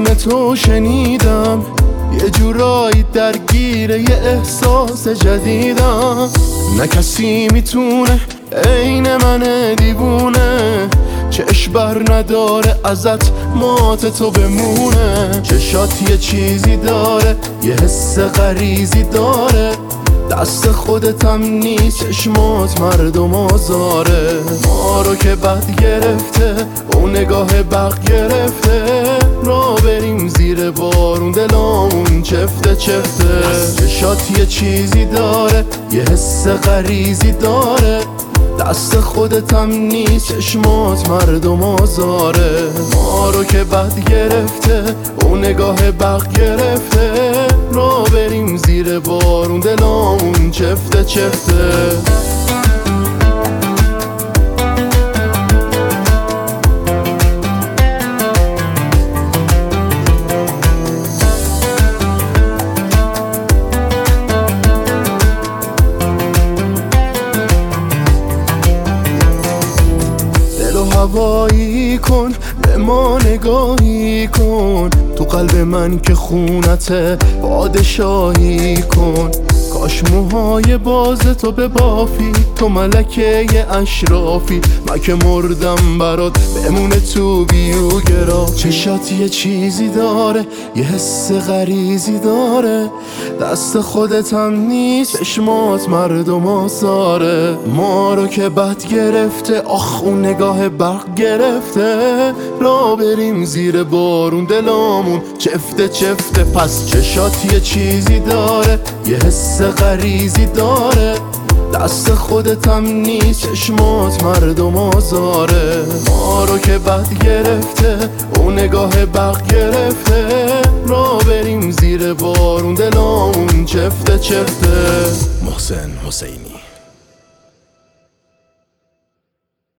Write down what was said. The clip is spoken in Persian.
اسم تو شنیدم، یه جورایی درگیر یه احساس جدیدم. نه کسی میتونه عین من دیوونه، چشم بر نداره ازت مات تو بمونه. چشات یه چیزی داره، یه حس غریزی داره، دست خودتم نیست، چشمات مردم آزاره. ما رو که بد گرفته، اون نگاه بق گرفته، را بریم زیر بارون دلامون چفته چفته. چشات یه چیزی داره، یه حس غریزی داره، دست خودتم نیست، چشمات مردم آزاره. ما رو که بد گرفته، اون نگاه بق گرفته، را بریم زیر بارون دلامون چفته چفته. هوایی کن، به ما نگاهی کن، تو قلب من که خونته پادشاهی کن. کاش موهای باز تو ببافی، تو ملکه اشرافی، من که مردم برات بمونه تو بیو گرا. چشات یه چیزی داره، یه حس غریزی داره، دست خودتم نیست، چشمات مردم آزاره. ما رو که بد گرفته، آخ اون نگاه برق گرفته، را بریم زیر بارون دلامون چفته چفته. پس چشات یه چیزی داره، یه حس غریزی داره، دست خودتم نیست، چشمات مردم آزاره. ما رو که بد گرفته، اون نگاه بق گرفته، را بریم زیر بارون دلامون چفته چفته. محسن حسینی.